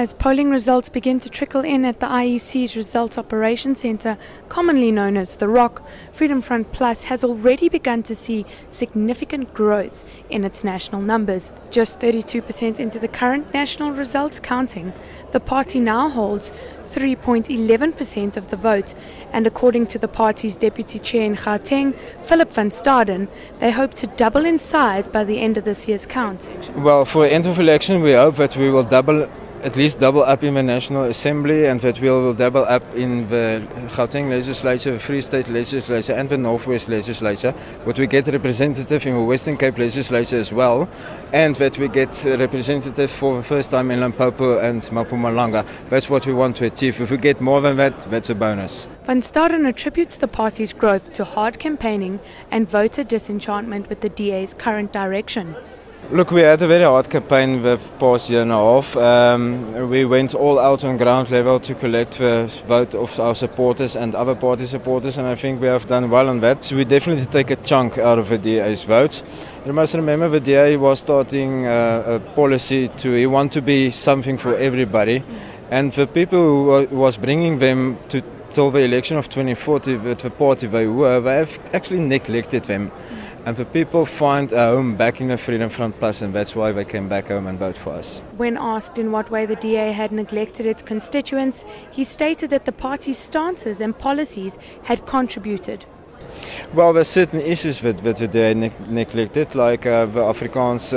As polling results begin to trickle in at the IEC's Results Operations Centre, commonly known as The Rock, Freedom Front Plus has already begun to see significant growth in its national numbers. Just 32% into the current national results counting, the party now holds 3.11% of the vote, and according to the party's deputy chair in Gauteng, Philip van Staden, they hope to double in size by the end of this year's count. Well, for the end of election, we hope that we will at least double up in the National Assembly, and that we will double up in the Gauteng legislature, the Free State legislature and the Northwest legislature, but we get representative in the Western Cape legislature as well, and that we get a representative for the first time in Limpopo and Mpumalanga. That's what we want to achieve. If we get more than that, that's a bonus. Van Staden attributes the party's growth to hard campaigning and voter disenchantment with the DA's current direction. Look, we had a very hard campaign the past year and a half. We went all out on ground level to collect the vote of our supporters and other party supporters, and I think we have done well on that. So we definitely take a chunk out of the DA's votes. You must remember the DA was starting a policy he want to be something for everybody, and the people who was bringing them to till the election of 2040 with the party they have actually neglected them. And the people find a home back in the Freedom Front Plus, and that's why they came back home and vote for us. When asked in what way the DA had neglected its constituents, he stated that the party's stances and policies had contributed. Well, there's certain issues that the DA neglected, like the Afrikaans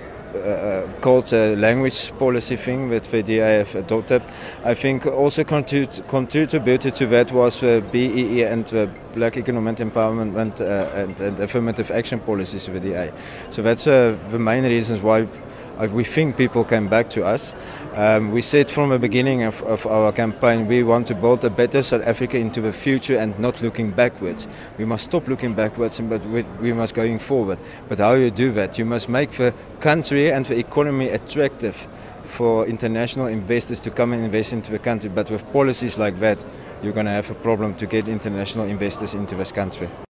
culture language policy thing that the DA have adopted. I think also contributed to that was the BEE and the Black Economic Empowerment and affirmative action policies of the DA. So that's the main reasons why we think people came back to us. We said from the beginning of our campaign, we want to build a better South Africa into the future and not looking backwards. We must stop looking backwards, but we must going forward. But how you do that? You must make the country and the economy attractive for international investors to come and invest into the country. But with policies like that, you're going to have a problem to get international investors into this country.